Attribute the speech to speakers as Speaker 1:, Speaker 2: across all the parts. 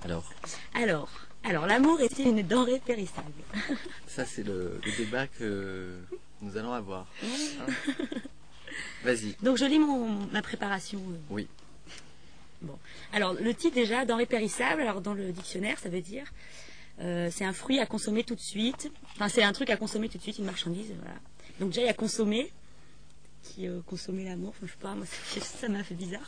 Speaker 1: Alors, l'amour est-il une denrée périssable?
Speaker 2: Ça, c'est le débat que nous allons avoir. Hein. Vas-y.
Speaker 1: Donc, je lis ma préparation.
Speaker 2: Oui.
Speaker 1: Bon. Alors, le titre déjà, denrée périssable, alors dans le dictionnaire, ça veut dire c'est un fruit à consommer tout de suite. Enfin, c'est un truc à consommer tout de suite, une marchandise, voilà. Donc déjà, il y a consommer, qui consommer l'amour, enfin, je sais pas, moi, ça m'a fait bizarre.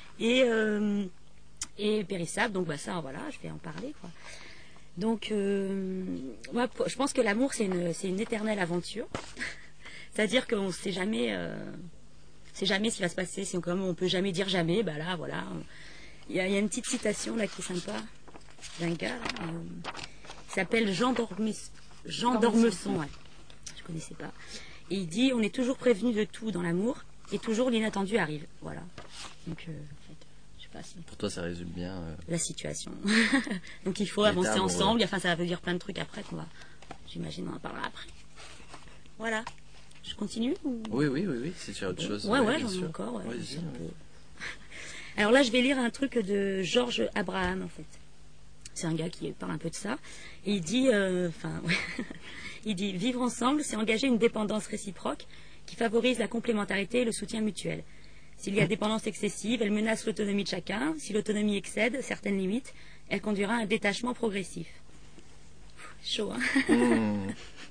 Speaker 1: Et périssable, donc bah ça, voilà, je vais en parler, quoi. Donc, moi, je pense que l'amour, c'est une éternelle aventure. C'est-à-dire qu'on ne sait jamais, c'est jamais ce qui va se passer. C'est comme on peut jamais dire jamais. Bah là, voilà. Il y a une petite citation là qui est sympa d'un gars là, qui s'appelle Jean d'Ormesson. Ouais. Je connaissais pas. Et il dit: on est toujours prévenu de tout dans l'amour et toujours l'inattendu arrive. Voilà. Donc, je sais pas si.
Speaker 2: Pour toi, ça résume bien
Speaker 1: la situation. Donc il faut avancer ensemble. Enfin, ça veut dire plein de trucs après j'imagine, on en parlera après. Voilà. Je continue ou...
Speaker 2: Oui, si tu as autre chose.
Speaker 1: Ouais, j'en ai encore. Ouais, Alors là, je vais lire un truc de Georges Abraham, en fait. C'est un gars qui parle un peu de ça. Et il dit, il dit: vivre ensemble, c'est engager une dépendance réciproque qui favorise la complémentarité et le soutien mutuel. S'il y a dépendance excessive, elle menace l'autonomie de chacun. Si l'autonomie excède certaines limites, elle conduira à un détachement progressif. Chaud, hein.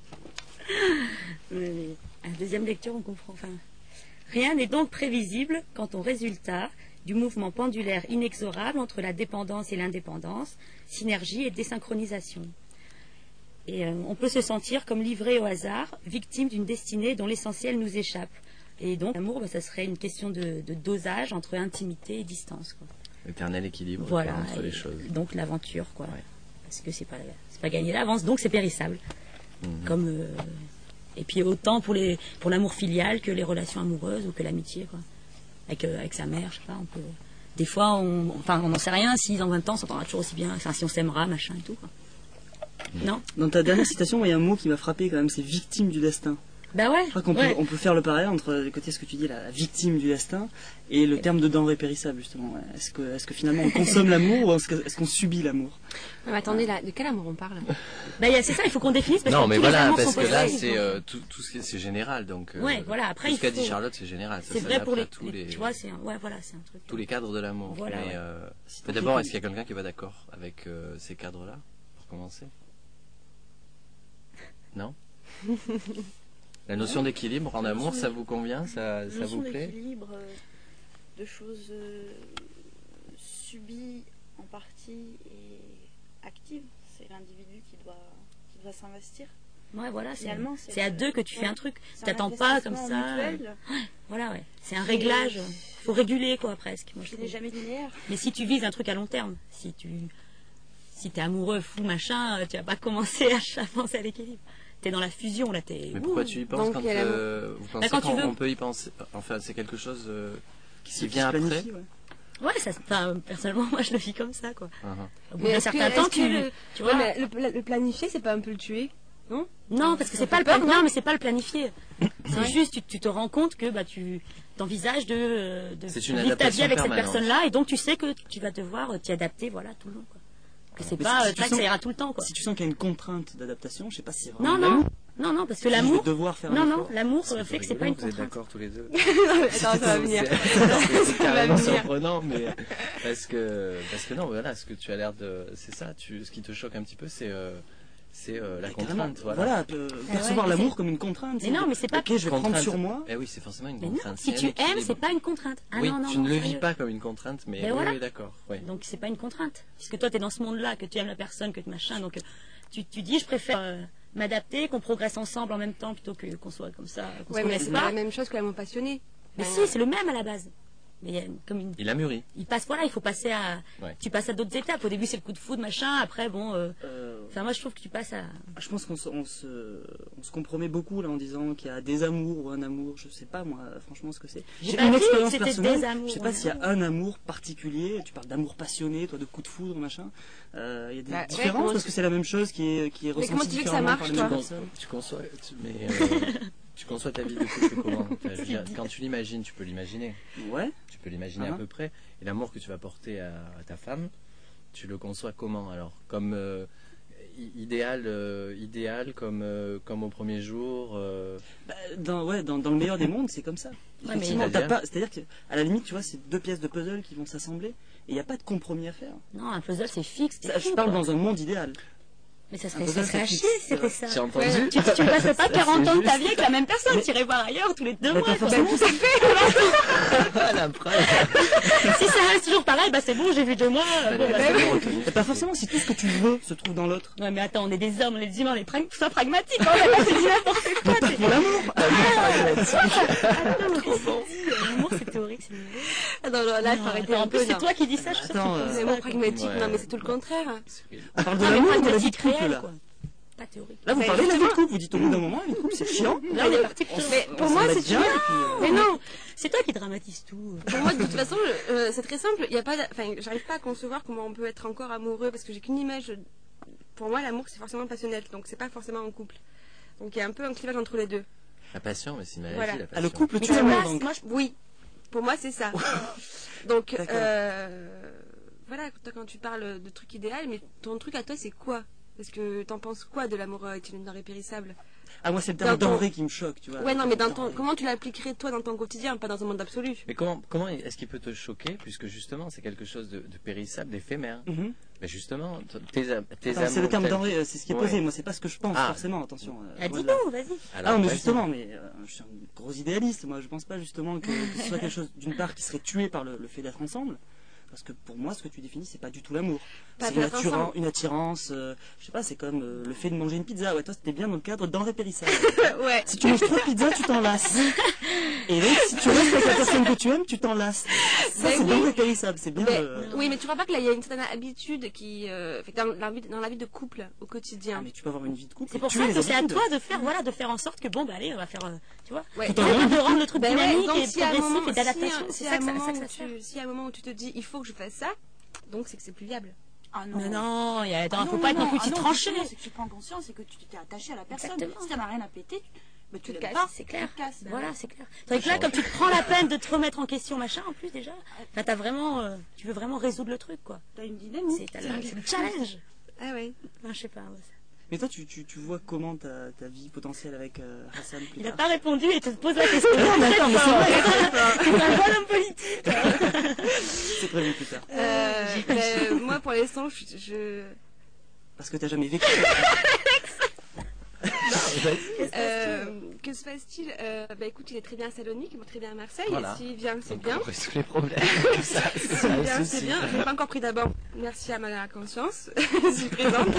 Speaker 1: À la deuxième lecture, on comprend. Enfin, rien n'est donc prévisible quant au résultat du mouvement pendulaire inexorable entre la dépendance et l'indépendance, synergie et désynchronisation. Et on peut se sentir comme livré au hasard, victime d'une destinée dont l'essentiel nous échappe. Et donc, l'amour, ça serait une question de dosage entre intimité et distance, quoi.
Speaker 2: L'éternel équilibre,
Speaker 1: voilà,
Speaker 2: entre les choses.
Speaker 1: Donc l'aventure, quoi. Ouais. Parce que c'est pas gagné d'avance, donc c'est périssable. Comme et puis autant pour l'amour filial que les relations amoureuses ou que l'amitié, quoi. Avec sa mère, je sais pas, on peut. Des fois, on n'en sait rien. Si dans 20 ans, on s'entendra toujours aussi bien. Enfin, si on s'aimera, machin et tout, quoi. Non.
Speaker 3: Dans ta dernière citation, il y a un mot qui m'a frappé quand même, c'est victime du destin.
Speaker 1: Bah ouais.
Speaker 3: Je crois qu'on on peut faire le parallèle entre le côté ce que tu dis, la victime du destin, et le terme de denrée périssable, justement. Est-ce que finalement on consomme l'amour ou est-ce qu'on subit l'amour?
Speaker 4: Mais attendez, là, de quel amour on parle?
Speaker 1: Bah c'est ça, il faut qu'on définisse. Parce
Speaker 2: non,
Speaker 1: que
Speaker 2: mais
Speaker 1: tous
Speaker 2: voilà,
Speaker 1: les
Speaker 2: parce que là,
Speaker 1: possibles,
Speaker 2: c'est tout ce qui c'est général, donc.
Speaker 1: Ouais, voilà. Après,
Speaker 2: tout ce qu'a dit Charlotte, c'est général.
Speaker 1: C'est vrai pour tous les. Tu vois, c'est un truc.
Speaker 2: Tous les cadres de l'amour.
Speaker 1: Voilà.
Speaker 2: Mais d'abord, est-ce qu'il y a quelqu'un qui va d'accord avec ces cadres-là, pour commencer? Non. La notion d'équilibre en amour, ça vous convient? Ça vous plaît?
Speaker 5: L'équilibre de choses subies en partie et actives. C'est l'individu qui doit s'investir.
Speaker 1: Ouais, voilà,
Speaker 5: finalement,
Speaker 1: c'est à deux que tu fais un truc. Tu t'attends pas comme ça. Voilà, ouais. C'est un réglage. Faut réguler, quoi, presque. Moi,
Speaker 5: je n'est jamais linéaire.
Speaker 1: Mais si tu vises un truc à long terme, si t'es amoureux, fou, machin, tu vas pas commencer à penser à l'équilibre. T'es dans la fusion, là,
Speaker 2: Mais pourquoi tu y penses quand vous pensez qu'on peut y penser? Enfin, c'est quelque chose qui s'y vient après.
Speaker 1: Ouais, personnellement, moi, je le vis comme ça, quoi. Au bout
Speaker 4: d'un
Speaker 1: certain temps, tu vois.
Speaker 4: Mais le planifier, c'est pas un peu le tuer, non?
Speaker 1: Non, parce que c'est pas le planifier. Non, mais c'est pas le planifier. C'est juste, tu te rends compte que tu t'envisages de vivre ta vie avec cette personne-là, et donc tu sais que tu vas devoir t'y adapter, voilà, tout le long, quoi. Que c'est pas ça ira tout le temps, quoi.
Speaker 3: Si tu sens qu'il y a une contrainte d'adaptation, je sais pas si c'est vraiment l'amour.
Speaker 1: Non, parce que l'amour.
Speaker 3: Non,
Speaker 1: l'amour fait que c'est pas une contrainte.
Speaker 2: Vous êtes d'accord tous les deux?
Speaker 4: Attends, ça va venir.
Speaker 2: C'est carrément surprenant, mais parce que non, voilà, ce que tu as l'air de, c'est ça. Ce qui te choque un petit peu, c'est la contrainte.
Speaker 3: Voilà, percevoir l'amour comme une contrainte.
Speaker 1: Mais non, mais c'est pas.
Speaker 3: Ok, je vais prendre sur moi.
Speaker 2: Eh oui, c'est forcément une contrainte.
Speaker 1: Si tu aimes, c'est pas une contrainte.
Speaker 2: Oui, tu ne le vis pas comme une contrainte, mais oui, d'accord.
Speaker 1: Donc c'est pas une contrainte, puisque toi t'es dans ce monde-là, que tu aimes la personne, que tu machin, donc tu dis je préfère m'adapter, qu'on progresse ensemble en même temps plutôt que qu'on soit comme ça, qu'on se connaisse pas.
Speaker 4: C'est pas la même chose que l'amour passionné.
Speaker 1: Mais si, c'est le même à la base. Mais
Speaker 2: il a mûri.
Speaker 1: Il faut passer à. Ouais. Tu passes à d'autres étapes. Au début, c'est le coup de foudre, machin. Après, bon. Enfin, moi, je trouve que tu passes à.
Speaker 3: Je pense qu'on se compromet beaucoup là en disant qu'il y a des amours ou un amour. Je sais pas moi, franchement, ce que c'est.
Speaker 1: J'ai une expérience personnelle.
Speaker 3: Je sais pas s'il y a un amour particulier. Tu parles d'amour passionné, toi, de coup de foudre, machin. Il y a des différences parce que c'est la même chose qui est ressentie.
Speaker 4: Mais comment tu veux que ça marche, toi?
Speaker 2: Tu conçois ta vie de couple comment? Quand tu l'imagines, tu peux l'imaginer.
Speaker 3: Ouais.
Speaker 2: Tu peux l'imaginer à peu près. Et l'amour que tu vas porter à ta femme, tu le conçois comment alors? Comme idéal comme au premier jour
Speaker 3: Dans le meilleur des mondes, c'est comme ça.
Speaker 1: mais
Speaker 3: Effectivement,
Speaker 2: c'est-à-dire
Speaker 3: c'est-à-dire qu'à la limite, tu vois, c'est deux pièces de puzzle qui vont s'assembler et il n'y a pas de compromis à faire.
Speaker 1: Non, un puzzle c'est fixe.
Speaker 3: Ça, je parle dans un monde idéal.
Speaker 1: Mais ça
Speaker 3: Un
Speaker 1: serait
Speaker 3: puzzle,
Speaker 1: à
Speaker 3: c'est
Speaker 1: chier
Speaker 3: fixe,
Speaker 1: si c'était ça.
Speaker 2: J'ai entendu.
Speaker 4: Ouais.
Speaker 1: Tu ne passerais pas 40 ans de ta
Speaker 2: juste.
Speaker 1: vie avec la même personne, tu irais voir ailleurs tous les 2
Speaker 3: Mais
Speaker 1: mois.
Speaker 3: pas
Speaker 1: quoi.
Speaker 3: forcément.
Speaker 2: La preuve.
Speaker 1: Si ça reste toujours pareil, bah c'est bon, j'ai vu 2 mois. Bon, bah, c'est bon.
Speaker 3: Mais pas forcément si tout ce que tu veux se trouve dans l'autre.
Speaker 1: Ouais, mais attends, on est des hommes, on est des humains, on est sois pragmatique. On va pas se dire n'importe quoi.
Speaker 3: Pas pour l'amour.
Speaker 1: L'amour, c'est théorique, c'est nouveau.
Speaker 4: Ah non, non, là, il faut arrêter
Speaker 1: En
Speaker 4: un peu.
Speaker 1: plus, c'est
Speaker 4: non.
Speaker 1: toi qui dis ça, je suis sûre
Speaker 3: Attends,
Speaker 1: que tu penses
Speaker 4: L'amour
Speaker 1: ça, quoi.
Speaker 4: pragmatique,
Speaker 2: Ouais.
Speaker 4: non, mais c'est tout le contraire.
Speaker 3: On parle de
Speaker 1: Non, mais
Speaker 3: l'amour ou de la vie de
Speaker 1: pragmatique
Speaker 3: couple
Speaker 1: réel,
Speaker 3: là.
Speaker 1: quoi. Pas théorique.
Speaker 3: Là, vous
Speaker 4: Bah,
Speaker 3: parlez de la vie de
Speaker 4: justement.
Speaker 3: couple. Vous dites au bout d'un moment, la vie de couple, c'est chiant.
Speaker 1: Là, on est parti plutôt.
Speaker 4: Mais pour
Speaker 3: On
Speaker 4: moi,
Speaker 3: s'en met
Speaker 4: c'est
Speaker 3: bien,
Speaker 4: sûr.
Speaker 3: et puis,
Speaker 4: Mais non,
Speaker 1: C'est toi qui dramatise tout.
Speaker 4: pour moi, de toute façon, c'est très simple. Il y a pas, enfin, j'arrive pas à concevoir comment on peut être encore amoureux parce que j'ai qu'une image. Pour moi, l'amour, c'est forcément passionnel, donc c'est pas forcément en couple. Donc il y a un peu un clivage entre les deux.
Speaker 2: La passion, mais c'est une maladie,
Speaker 4: Voilà.
Speaker 2: la
Speaker 3: Ah,
Speaker 2: passion.
Speaker 3: le couple
Speaker 4: Mais
Speaker 3: tue
Speaker 4: ça
Speaker 3: l'amour,
Speaker 4: passe,
Speaker 3: donc.
Speaker 4: moi, oui, pour moi, c'est ça. Donc,
Speaker 3: D'accord.
Speaker 4: voilà, quand tu parles de truc idéal, mais ton truc à toi, c'est quoi? Parce que t'en penses quoi de l'amour est-il une denrée périssable?
Speaker 3: Ah, moi, c'est le terme
Speaker 4: Dans ton-
Speaker 3: denrée qui me choque, tu vois.
Speaker 4: Ouais, non, mais comment tu l'appliquerais toi dans ton quotidien, pas dans un monde absolu?
Speaker 2: Mais comment est-ce qu'il peut te choquer, puisque justement c'est quelque chose de périssable, d'éphémère.
Speaker 3: Mhm.
Speaker 2: Mais justement, tes
Speaker 3: Attends, c'est
Speaker 2: amours
Speaker 3: le terme
Speaker 2: tels-
Speaker 3: denrée, c'est ce qui est
Speaker 2: Ouais.
Speaker 3: posé. Moi, c'est pas ce que je pense,
Speaker 2: Ah.
Speaker 3: forcément, attention.
Speaker 1: Ah,
Speaker 3: Voilà.
Speaker 1: dis-nous, vas-y.
Speaker 2: Alors,
Speaker 3: Ah, mais
Speaker 2: vas-y.
Speaker 3: justement, je suis un gros idéaliste. Moi, je pense pas justement que ce soit quelque chose, d'une part, qui serait tué par le fait d'être ensemble. Parce que pour moi, ce que tu définis, c'est pas du tout l'amour.
Speaker 4: Pas
Speaker 3: C'est
Speaker 4: d'être ensemble.
Speaker 3: une attirance. Je sais pas, c'est comme le fait de manger une pizza. Ouais, toi, c'était bien dans le cadre denrée périssable.
Speaker 4: Ouais.
Speaker 3: Si tu manges trop de pizza, tu t'en lasses. Et donc, si tu restes avec la personne que tu aimes, tu t'en lasses. Ça,
Speaker 4: Mais
Speaker 3: c'est
Speaker 4: oui.
Speaker 3: denrée périssable. C'est bien.
Speaker 4: Mais, oui, mais tu vois pas que là, il y a une certaine habitude qui, fait dans la vie de couple au quotidien.
Speaker 3: Ah, mais tu peux avoir une vie de couple.
Speaker 1: C'est
Speaker 3: et
Speaker 1: pour
Speaker 3: tuer
Speaker 1: ça
Speaker 3: les
Speaker 1: que c'est à
Speaker 3: habitudes.
Speaker 1: toi de faire, voilà, de faire en sorte que bon, bah allez, on va faire, tu vois,
Speaker 4: Ouais.
Speaker 3: Tout en ayant
Speaker 1: de rendre le truc
Speaker 4: Ben ouais,
Speaker 1: dynamique
Speaker 4: donc
Speaker 1: et
Speaker 4: s'il y a un
Speaker 1: progressif
Speaker 4: moment-
Speaker 1: et d'adaptation.
Speaker 4: si
Speaker 1: C'est
Speaker 4: à
Speaker 1: ça
Speaker 4: un
Speaker 1: que ça,
Speaker 4: moment
Speaker 1: ça que
Speaker 4: où
Speaker 1: ça sert.
Speaker 4: s'il y a un moment où tu te dis, il faut que je fasse ça, donc c'est que c'est plus viable.
Speaker 5: Ah non.
Speaker 1: Mais non, attends,
Speaker 5: Ah
Speaker 1: faut
Speaker 5: non,
Speaker 1: pas être
Speaker 5: non,
Speaker 1: non plus
Speaker 5: ah
Speaker 1: t'y
Speaker 5: non,
Speaker 1: trancher.
Speaker 5: justement, c'est que tu prends conscience et que tu t'es attaché à la personne.
Speaker 1: Exactement.
Speaker 5: Si t'en as rien à péter, tu
Speaker 1: Tu te
Speaker 5: l'aimes
Speaker 1: casses,
Speaker 5: pas,
Speaker 1: c'est clair.
Speaker 5: tu te casses.
Speaker 1: Voilà, c'est clair. Tandis que là, comme tu te prends la peine de te remettre en question, machin, en plus déjà, là, t'as vraiment, tu veux vraiment résoudre le truc, quoi.
Speaker 5: T'as une dynamique.
Speaker 1: C'est le challenge.
Speaker 4: Ah ouais.
Speaker 1: Enfin, je sais pas. Ouais.
Speaker 3: Mais toi, tu vois comment ta vie potentielle avec Hassan plus
Speaker 1: Il a
Speaker 3: tard
Speaker 1: pas répondu et te pose la question.
Speaker 3: mais attends, mais c'est vrai.
Speaker 1: C'est un bon homme politique.
Speaker 3: C'est prévu plus tard.
Speaker 4: Moi, pour l'instant, je
Speaker 3: Parce que t'as jamais vécu.
Speaker 4: que se passe-t-il? Bah écoute, il est très bien à Salonique, il va très bien à Marseille.
Speaker 2: Voilà.
Speaker 4: S'il vient, c'est
Speaker 2: Donc,
Speaker 4: bien.
Speaker 2: on résout les problèmes. Ça,
Speaker 4: S'il vient, c'est bien. Je l'ai pas encore pris d'abord. Merci à ma conscience. Je suis présente.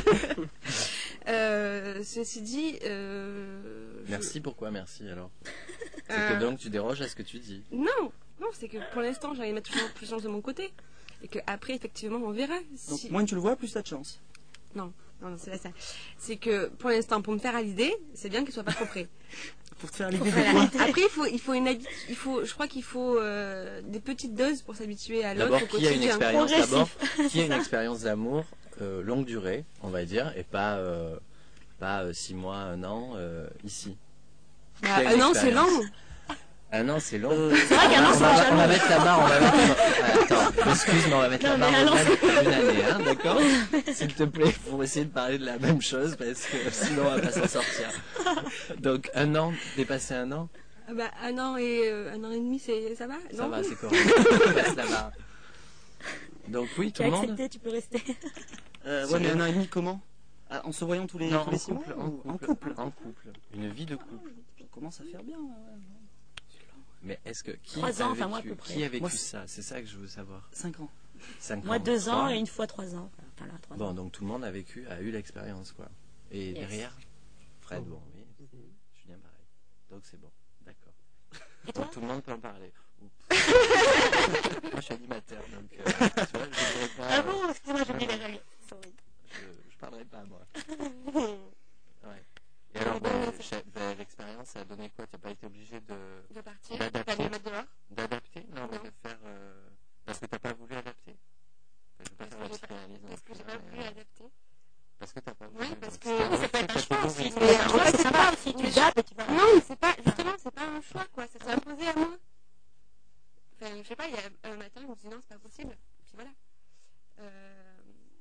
Speaker 4: Ceci dit,
Speaker 2: Merci, pourquoi merci alors? C'est
Speaker 4: Euh,
Speaker 2: que donc tu déroges à ce que tu dis.
Speaker 4: Non, c'est que pour l'instant, j'ai envie de mettre toujours plus de chance de mon côté. Et que après, effectivement, on verra.
Speaker 3: Donc,
Speaker 4: Si...
Speaker 3: moins tu le vois, plus t'as de chance.
Speaker 4: Non, c'est pas ça. C'est que pour l'instant, pour me faire à l'idée, c'est bien qu'il soit pas trop près.
Speaker 3: Pour te faire l'idée de
Speaker 4: Voilà.
Speaker 3: quoi
Speaker 4: Après, je crois qu'il faut des petites doses pour s'habituer à l'autre
Speaker 2: D'abord,
Speaker 4: au
Speaker 2: qui a une
Speaker 4: quotidien.
Speaker 2: expérience
Speaker 1: Progressif.
Speaker 2: d'abord, qui a une expérience d'amour longue durée, on va dire, et pas 6 mois, 1 an ici.
Speaker 4: Bah,
Speaker 2: Qui a une
Speaker 4: un an, c'est
Speaker 2: expérience.
Speaker 4: long.
Speaker 2: 1 an, c'est long.
Speaker 1: C'est vrai qu'un an,
Speaker 2: on
Speaker 1: c'est
Speaker 2: va,
Speaker 1: déjà
Speaker 2: on va
Speaker 1: long.
Speaker 2: mettre la barre, on va mettre... Attends, excuse, mais on va mettre
Speaker 1: Non,
Speaker 2: la
Speaker 1: mais
Speaker 2: barre
Speaker 1: un an,
Speaker 2: au-delà d'une année, hein, d'accord? S'il te plaît, pour essayer de parler de la même chose, parce que sinon on va pas s'en sortir. Donc 1 an, dépasser 1 an,
Speaker 4: Ah bah, 1 an et 1 an et demi, ça va?
Speaker 2: ça
Speaker 4: Non
Speaker 2: va, c'est correct. On passe la barre. Donc oui, tout
Speaker 1: Tu as
Speaker 2: le monde.
Speaker 1: accepté, tu peux rester.
Speaker 3: Ouais, mais 1 an et demi, comment En se voyant tous les
Speaker 2: Non,
Speaker 3: 6 mois ou en couple.
Speaker 2: En couple. Une vie de couple.
Speaker 3: On commence à faire bien. Ouais.
Speaker 2: Mais est-ce que qui
Speaker 1: 3 ans,
Speaker 2: a
Speaker 1: enfin, moi, à
Speaker 2: vécu,
Speaker 1: peu près.
Speaker 2: qui a vécu
Speaker 3: Moi,
Speaker 2: ça? C'est ça que je veux savoir.
Speaker 3: 5 ans.
Speaker 2: 5
Speaker 1: Moi,
Speaker 2: ans.
Speaker 1: 2 ans
Speaker 2: Toi
Speaker 1: et une fois 3 ans. Enfin, là, 3
Speaker 2: Bon,
Speaker 1: ans.
Speaker 2: donc tout le monde a eu l'expérience, quoi. Et
Speaker 1: Yes.
Speaker 2: derrière, Fred, bon, oui, Julien, pareil. Donc c'est bon, d'accord.
Speaker 1: Et toi
Speaker 2: Donc tout le monde peut en parler. Oups. Moi, je suis animateur, donc tu vois, je ne dirais pas.
Speaker 1: Ah bon, excuse-moi, j'ai oublié les règles. Sorry.
Speaker 2: Je parlerai pas, moi. Ouais. Et alors, l'expérience, ça a donné quoi? Tu n'as pas été obligé
Speaker 4: De partir,
Speaker 2: d'adapter?
Speaker 4: pas de mettre dehors.
Speaker 2: D'adapter? Non, mais
Speaker 4: Non.
Speaker 2: de faire. Parce que tu n'as pas voulu adapter? Je veux pas savoir si tu réalises non
Speaker 4: Parce que
Speaker 2: plus,
Speaker 4: j'ai pas
Speaker 2: hein,
Speaker 4: voulu
Speaker 2: mais-
Speaker 4: adapter.
Speaker 2: Parce que t'as pas voulu.
Speaker 4: Oui, parce
Speaker 2: donc
Speaker 4: que
Speaker 2: c'est
Speaker 1: Ça peut être un choix
Speaker 2: toujours
Speaker 1: aussi.
Speaker 2: une-
Speaker 4: Mais
Speaker 1: Un choix,
Speaker 4: en fait,
Speaker 1: c'est sympa aussi. Tu zappes et tu vas.
Speaker 4: Non, mais c'est pas, justement, c'est pas un choix, quoi. Ça s'est imposé à moi. Enfin, je sais pas, il y a un matin, je me dis non, c'est pas possible. Puis voilà.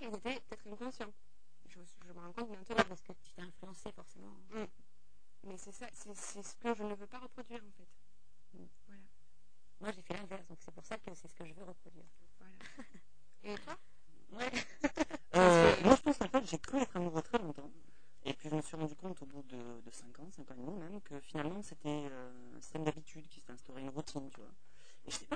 Speaker 4: ils étaient peut-être inconscients. Je me rends compte maintenant.
Speaker 1: Parce que tu t'es influencé forcément.
Speaker 4: Mais c'est ça, c'est ce que je ne veux pas reproduire en fait. Voilà.
Speaker 1: Moi j'ai fait l'inverse, donc c'est pour ça que c'est ce que je veux reproduire.
Speaker 4: Voilà. Et toi?
Speaker 3: Moi je pense qu'en fait j'ai cru être amoureux très longtemps. Et puis je me suis rendu compte au bout de 5 ans et demi même, que finalement c'était une habitude qui s'est instaurée, une routine, tu vois. Et je sais pas,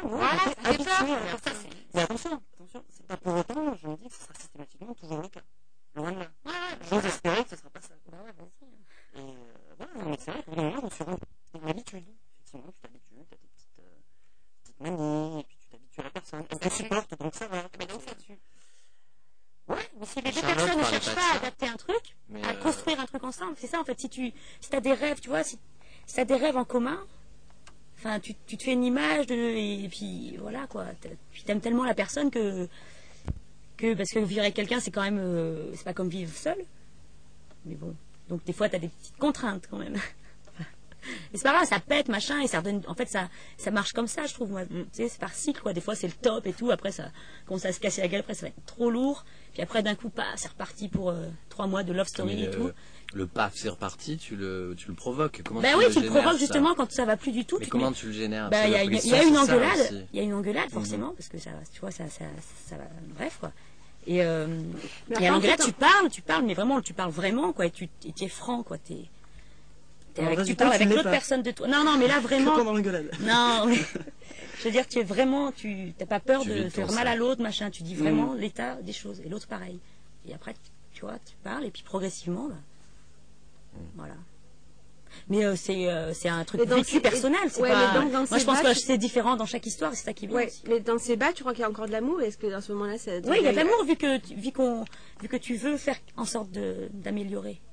Speaker 3: mais attention, c'est pas pour autant, je me dis que ce sera systématiquement toujours le cas. Loin de là. J'ose espérer que ce sera pas ça.
Speaker 1: Bah ouais, vas-y.
Speaker 3: Et voilà, mais c'est vrai que moi je me suis rendu compte que c'est une habitude. Effectivement, tu t'habitues, tu as tes petites manies, et puis tu t'habitues à la personne. Elle te supporte, donc ça va.
Speaker 1: Mais donc ça tue. Ouais, mais si les deux personnes ne cherchent pas à adapter un truc, à construire un truc ensemble, c'est ça en fait. Si t'as des rêves, tu vois, si t'as des rêves en commun, enfin, tu te fais une image et puis voilà quoi. Puis t'aimes tellement la personne que parce que vivre avec quelqu'un, c'est quand même, c'est pas comme vivre seul. Mais bon, donc des fois t'as des petites contraintes quand même. Et c'est pas grave, ça pète, machin, et ça redonne. En fait, ça marche comme ça, je trouve. Moi. Tu sais, c'est par cycle, quoi. Des fois, c'est le top et tout. Après, ça commence à se casser la gueule. Après, ça va être trop lourd. Puis après, d'un coup, c'est reparti pour 3 mois de love story et tout.
Speaker 2: Le paf, c'est reparti. Tu le provoques. Comment
Speaker 1: oui, tu le provoques justement quand ça va plus du tout.
Speaker 2: Mais comment tu le génères?
Speaker 1: Il y a une engueulade. Il y a une engueulade, forcément, parce que ça, tu vois, ça va. Bref, quoi. Et à l'engueulade, tu parles, mais vraiment, tu parles vraiment, quoi. Et tu es franc, quoi. Tu parles avec l'autre personne de toi. Non, mais là vraiment. Non, mais je veux dire, tu es vraiment, tu n'as pas peur de faire mal à l'autre, machin. Tu dis vraiment l'état des choses et l'autre pareil. Et après, tu vois, tu parles et puis progressivement, voilà. Mais c'est un truc vécu personnel. Moi, je pense que c'est différent dans chaque histoire. C'est ça qui est bien.
Speaker 4: Ouais, mais dans ces bas, tu crois qu'il y a encore de l'amour? Est-ce que dans ce moment-là,
Speaker 1: oui, il y a de l'amour vu que tu veux faire en sorte d'améliorer.